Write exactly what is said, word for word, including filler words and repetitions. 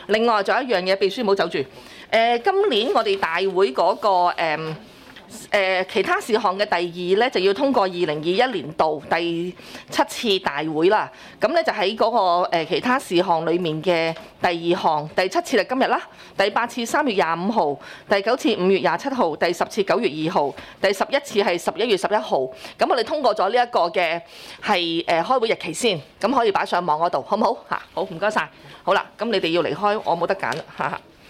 另外仲有一樣嘢，秘書唔好走住。誒、呃，今年我哋大會嗰、那個誒、呃呃、其他事項嘅第二咧，就要通過二零二一年度第七次大會啦。咁咧就喺嗰、那個、呃、其他事項裡面嘅第二項，第七次係今日啦，第八次三月廿五號，第九次五月廿七號，第十次九月二號，第十一次係十一月十一號。咁我哋通過咗呢一個嘅係誒開會日期先，咁可以擺上網嗰度，好唔好嚇？好，唔該晒。好啦，咁你哋要離開，我冇得揀啦，哈哈。